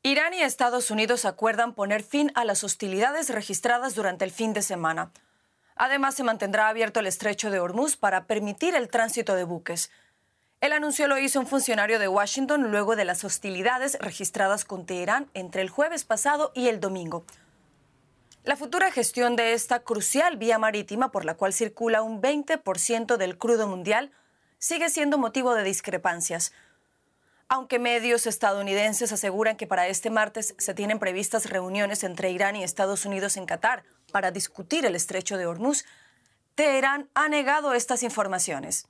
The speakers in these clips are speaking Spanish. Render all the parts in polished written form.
Irán y Estados Unidos acuerdan poner fin a las hostilidades registradas durante el fin de semana. Además, se mantendrá abierto el estrecho de Hormuz para permitir el tránsito de buques. El anuncio lo hizo un funcionario de Washington luego de las hostilidades registradas con Teherán entre el jueves pasado y el domingo. La futura gestión de esta crucial vía marítima, por la cual circula un 20% del crudo mundial, sigue siendo motivo de discrepancias. Aunque medios estadounidenses aseguran que para este martes se tienen previstas reuniones entre Irán y Estados Unidos en Qatar para discutir el estrecho de Hormuz, Teherán ha negado estas informaciones.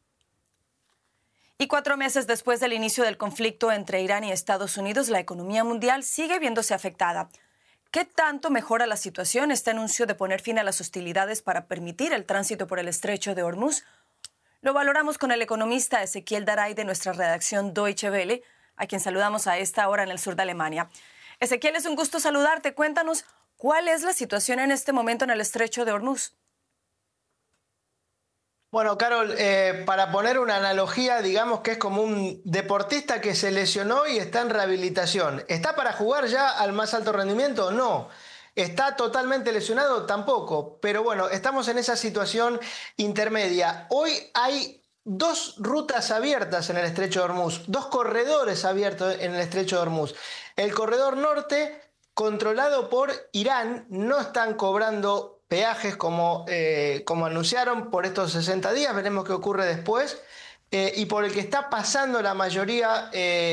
Y 4 meses después del inicio del conflicto entre Irán y Estados Unidos, la economía mundial sigue viéndose afectada. ¿Qué tanto mejora la situación este anuncio de poner fin a las hostilidades para permitir el tránsito por el estrecho de Hormuz? Lo valoramos con el economista Ezequiel Daray de nuestra redacción Deutsche Welle, a quien saludamos a esta hora en el sur de Alemania. Ezequiel, es un gusto saludarte. Cuéntanos, ¿cuál es la situación en este momento en el estrecho de Hormuz? Bueno, Carol, para poner una analogía, digamos que es como un deportista que se lesionó y está en rehabilitación. ¿Está para jugar ya al más alto rendimiento? No. ¿Está totalmente lesionado? Tampoco. Pero bueno, estamos en esa situación intermedia. Hoy hay 2 rutas abiertas en el estrecho de Hormuz, 2 corredores abiertos en el estrecho de Hormuz. El corredor norte, controlado por Irán, no están cobrando peajes como anunciaron por estos 60 días, veremos qué ocurre después, y por el que está pasando la mayoría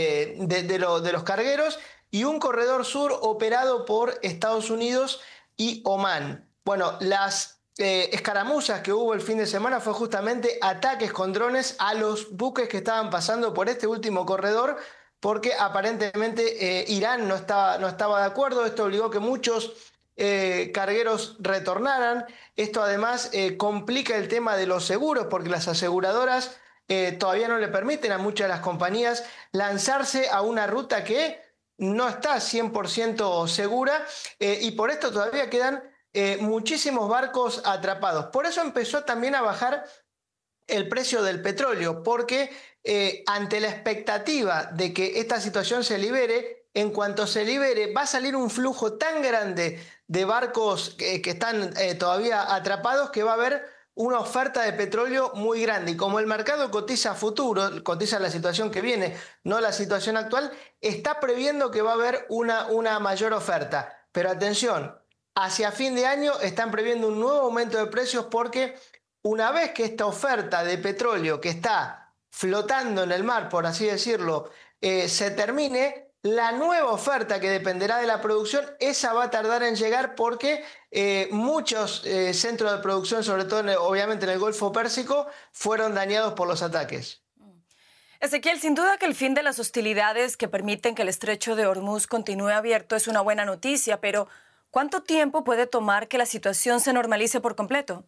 de los cargueros, y un corredor sur operado por Estados Unidos y Omán. Bueno, las escaramuzas que hubo el fin de semana fue justamente ataques con drones a los buques que estaban pasando por este último corredor, porque aparentemente Irán no estaba de acuerdo. Esto obligó que muchos cargueros retornaran. Esto además complica el tema de los seguros, porque las aseguradoras todavía no le permiten a muchas de las compañías lanzarse a una ruta que no está 100% segura, y por esto todavía quedan muchísimos barcos atrapados. Por eso empezó también a bajar el precio del petróleo, porque ante la expectativa de que esta situación se libere, en cuanto se libere va a salir un flujo tan grande de barcos que están todavía atrapados, que va a haber una oferta de petróleo muy grande. Y como el mercado cotiza a futuro, cotiza la situación que viene, no la situación actual, está previendo que va a haber una mayor oferta. Pero atención, hacia fin de año están previendo un nuevo aumento de precios, porque una vez que esta oferta de petróleo que está flotando en el mar, por así decirlo, se termine, la nueva oferta que dependerá de la producción, esa va a tardar en llegar, porque muchos centros de producción, sobre todo obviamente en el Golfo Pérsico, fueron dañados por los ataques. Ezequiel, sin duda que el fin de las hostilidades que permiten que el estrecho de Hormuz continúe abierto es una buena noticia, pero ¿cuánto tiempo puede tomar que la situación se normalice por completo?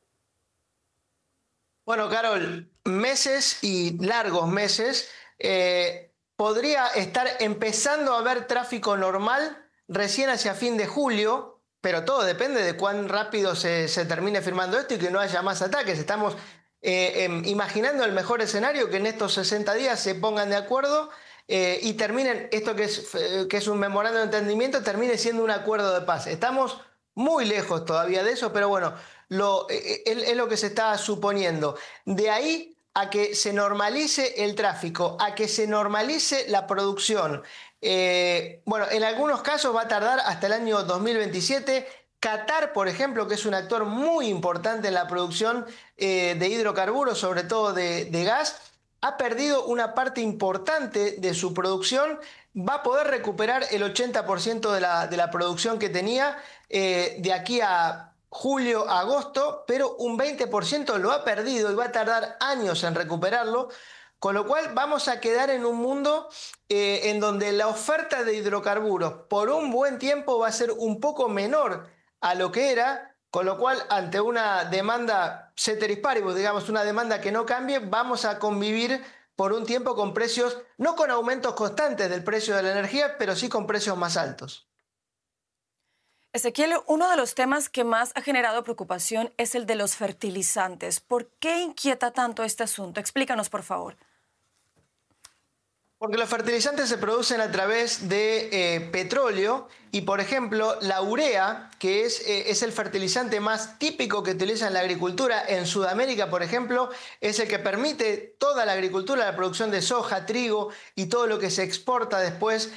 Bueno, Carol, meses y largos meses. Podría estar empezando a haber tráfico normal recién hacia fin de julio, pero todo depende de cuán rápido se termine firmando esto y que no haya más ataques. Estamos imaginando el mejor escenario, que en estos 60 días se pongan de acuerdo y terminen esto que es un memorándum de entendimiento, termine siendo un acuerdo de paz. Estamos muy lejos todavía de eso, pero bueno, es lo que se está suponiendo. De ahí a que se normalice el tráfico, a que se normalice la producción. Bueno, en algunos casos va a tardar hasta el año 2027. Qatar, por ejemplo, que es un actor muy importante en la producción de hidrocarburos, sobre todo de gas, ha perdido una parte importante de su producción. Va a poder recuperar el 80% de la producción que tenía de aquí a julio, agosto, pero un 20% lo ha perdido y va a tardar años en recuperarlo, con lo cual vamos a quedar en un mundo en donde la oferta de hidrocarburos por un buen tiempo va a ser un poco menor a lo que era, con lo cual ante una demanda ceteris paribus, digamos, una demanda que no cambie, vamos a convivir por un tiempo con precios, no con aumentos constantes del precio de la energía, pero sí con precios más altos. Ezequiel, uno de los temas que más ha generado preocupación es el de los fertilizantes. ¿Por qué inquieta tanto este asunto? Explícanos, por favor. Porque los fertilizantes se producen a través de petróleo y, por ejemplo, la urea, que es el fertilizante más típico que utiliza en la agricultura en Sudamérica, por ejemplo, es el que permite toda la agricultura, la producción de soja, trigo y todo lo que se exporta después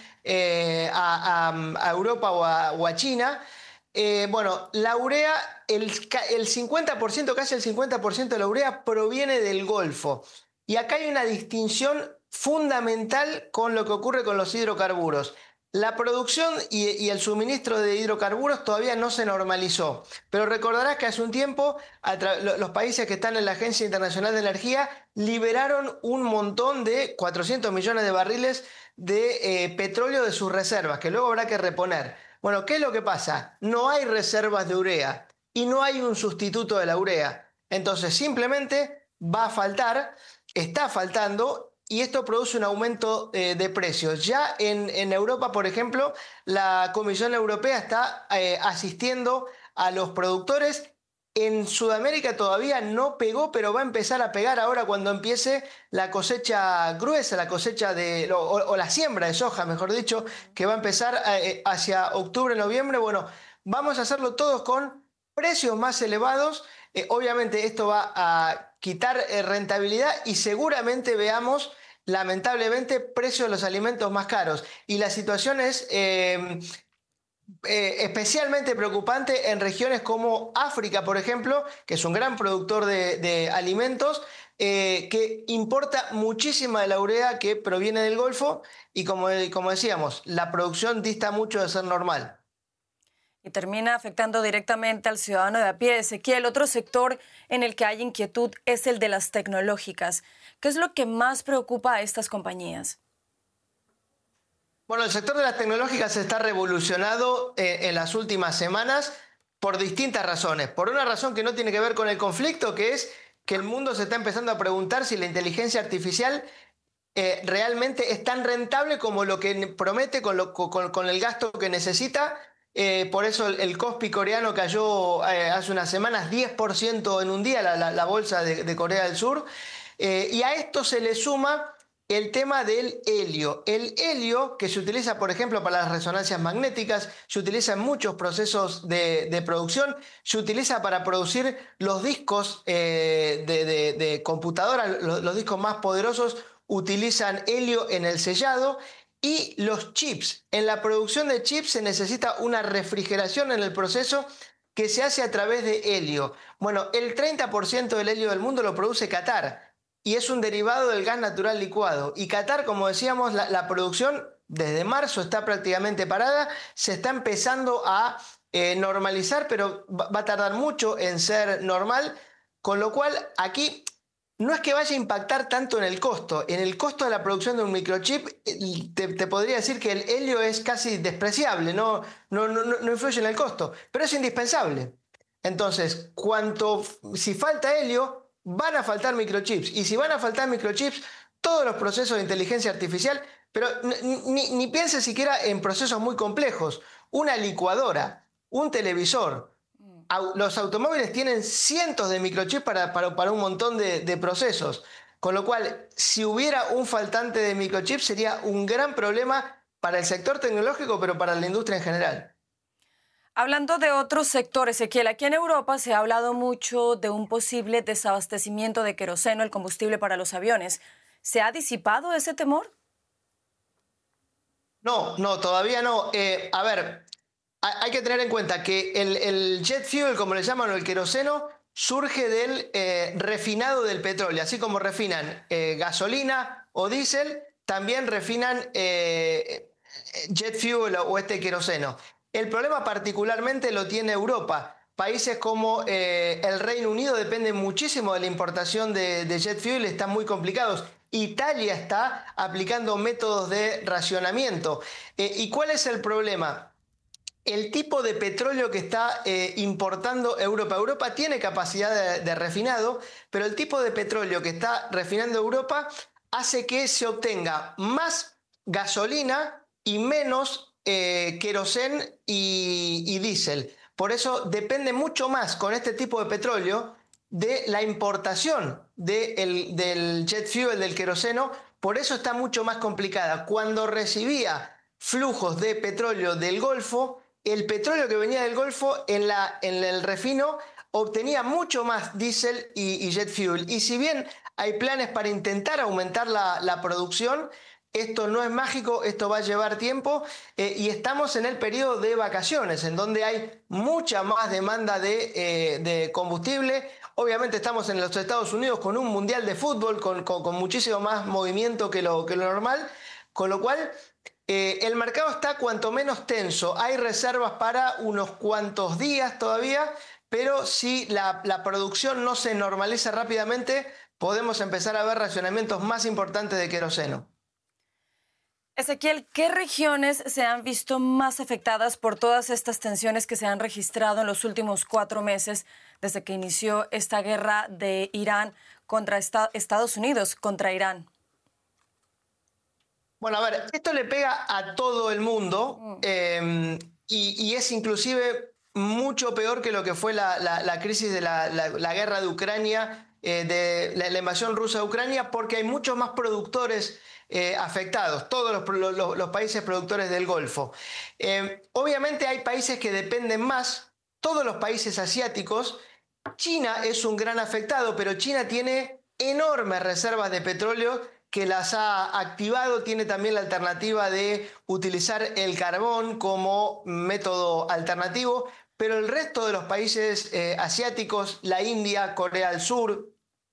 a Europa o a China. Bueno, la urea, el 50%, casi el 50% de la urea proviene del Golfo. Y acá hay una distinción fundamental con lo que ocurre con los hidrocarburos. La producción y el suministro de hidrocarburos todavía no se normalizó, pero recordarás que hace un tiempo los países que están en la Agencia Internacional de Energía liberaron un montón de 400 millones de barriles de petróleo de sus reservas, que luego habrá que reponer. Bueno, ¿qué es lo que pasa? No hay reservas de urea y no hay un sustituto de la urea. Entonces simplemente va a faltar, está faltando, y esto produce un aumento de precios. Ya en Europa, por ejemplo, la Comisión Europea está asistiendo a los productores. En Sudamérica todavía no pegó, pero va a empezar a pegar ahora cuando empiece la cosecha gruesa, la cosecha o la siembra de soja, mejor dicho, que va a empezar hacia octubre, noviembre. Bueno, vamos a hacerlo todos con precios más elevados. Obviamente esto va a quitar rentabilidad y seguramente veamos, lamentablemente, precios de los alimentos más caros. Y la situación es especialmente preocupante en regiones como África, por ejemplo, que es un gran productor de alimentos, que importa muchísima de la urea que proviene del Golfo y como decíamos, la producción dista mucho de ser normal. Y termina afectando directamente al ciudadano de a pie. Ezequiel, otro sector en el que hay inquietud es el de las tecnológicas. ¿Qué es lo que más preocupa a estas compañías? Bueno, el sector de las tecnológicas está revolucionado en las últimas semanas por distintas razones. Por una razón que no tiene que ver con el conflicto, que es que el mundo se está empezando a preguntar si la inteligencia artificial realmente es tan rentable como lo que promete con el gasto que necesita. Por eso el Kospi coreano cayó hace unas semanas 10% en un día, la bolsa de Corea del Sur. Y a esto se le suma el tema del helio. El helio, que se utiliza, por ejemplo, para las resonancias magnéticas, se utiliza en muchos procesos de producción, se utiliza para producir los discos de computadora, los discos más poderosos utilizan helio en el sellado. Y los chips. En la producción de chips se necesita una refrigeración en el proceso que se hace a través de helio. Bueno, el 30% del helio del mundo lo produce Qatar y es un derivado del gas natural licuado. Y Qatar, como decíamos, la producción desde marzo está prácticamente parada, se está empezando a normalizar, pero va a tardar mucho en ser normal, con lo cual aquí no es que vaya a impactar tanto en el costo. En el costo de la producción de un microchip, te podría decir que el helio es casi despreciable, no influye en el costo, pero es indispensable. Entonces, si falta helio, van a faltar microchips. Y si van a faltar microchips, todos los procesos de inteligencia artificial, pero ni piense siquiera en procesos muy complejos. Una licuadora, un televisor. Los automóviles tienen cientos de microchips para un montón de procesos. Con lo cual, si hubiera un faltante de microchips, sería un gran problema para el sector tecnológico, pero para la industria en general. Hablando de otros sectores, Ezequiel, aquí en Europa se ha hablado mucho de un posible desabastecimiento de queroseno, el combustible para los aviones. ¿Se ha disipado ese temor? No, todavía no. A ver, hay que tener en cuenta que el jet fuel, como le llaman, o el queroseno, surge del refinado del petróleo. Así como refinan gasolina o diésel, también refinan jet fuel o este queroseno. El problema particularmente lo tiene Europa. Países como el Reino Unido dependen muchísimo de la importación de jet fuel, están muy complicados. Italia está aplicando métodos de racionamiento. ¿Y cuál es el problema? El tipo de petróleo que está importando Europa. Europa tiene capacidad de refinado, pero el tipo de petróleo que está refinando Europa hace que se obtenga más gasolina y menos querosén y diésel. Por eso depende mucho más con este tipo de petróleo de la importación del jet fuel, del queroseno, por eso está mucho más complicada. Cuando recibía flujos de petróleo del Golfo, el petróleo que venía del Golfo en el refino obtenía mucho más diésel y jet fuel. Y si bien hay planes para intentar aumentar la producción, esto no es mágico, esto va a llevar tiempo y estamos en el periodo de vacaciones, en donde hay mucha más demanda de combustible. Obviamente estamos en los Estados Unidos con un mundial de fútbol, con muchísimo más movimiento que lo normal, con lo cual el mercado está cuanto menos tenso. Hay reservas para unos cuantos días todavía, pero si la producción no se normaliza rápidamente, podemos empezar a ver racionamientos más importantes de queroseno. Ezequiel, ¿qué regiones se han visto más afectadas por todas estas tensiones que se han registrado en los últimos 4 meses desde que inició esta guerra de Irán contra Estados Unidos contra Irán? Bueno, a ver, esto le pega a todo el mundo y es inclusive mucho peor que lo que fue la crisis de la guerra de Ucrania, de la invasión rusa de Ucrania, porque hay muchos más productores afectados, todos los países productores del Golfo. Obviamente hay países que dependen más, todos los países asiáticos. China es un gran afectado, pero China tiene enormes reservas de petróleo que las ha activado, tiene también la alternativa de utilizar el carbón como método alternativo, pero el resto de los países asiáticos, la India, Corea del Sur,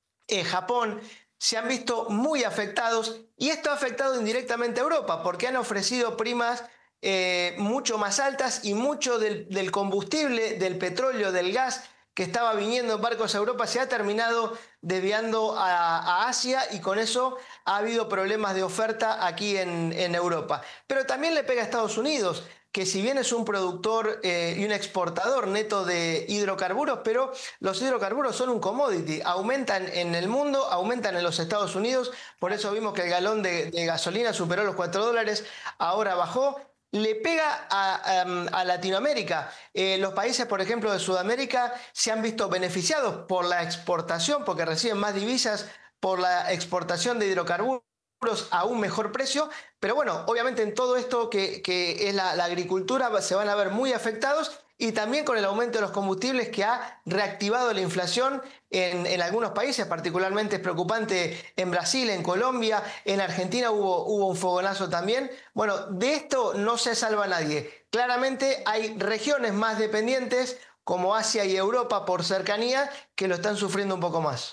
Japón, se han visto muy afectados y esto ha afectado indirectamente a Europa porque han ofrecido primas mucho más altas y mucho del combustible, del petróleo, del gas que estaba viniendo en barcos a Europa se ha terminado desviando a Asia y con eso ha habido problemas de oferta aquí en Europa. Pero también le pega a Estados Unidos, que si bien es un productor y un exportador neto de hidrocarburos, pero los hidrocarburos son un commodity, aumentan en el mundo, aumentan en los Estados Unidos, por eso vimos que el galón de gasolina superó los $4, ahora bajó. Le pega a Latinoamérica. Los países, por ejemplo, de Sudamérica se han visto beneficiados por la exportación, porque reciben más divisas por la exportación de hidrocarburos a un mejor precio, pero bueno, obviamente en todo esto que es la agricultura se van a ver muy afectados y también con el aumento de los combustibles que ha reactivado la inflación en algunos países, particularmente es preocupante en Brasil, en Colombia, en Argentina hubo un fogonazo también. Bueno, de esto no se salva nadie. Claramente hay regiones más dependientes como Asia y Europa por cercanía que lo están sufriendo un poco más.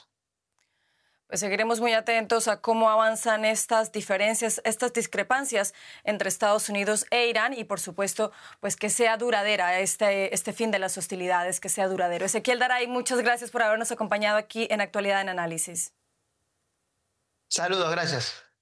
Pues seguiremos muy atentos a cómo avanzan estas diferencias, estas discrepancias entre Estados Unidos e Irán y, por supuesto, pues que sea duradera este fin de las hostilidades, que sea duradero. Ezequiel Garay, muchas gracias por habernos acompañado aquí en Actualidad en Análisis. Saludos, gracias.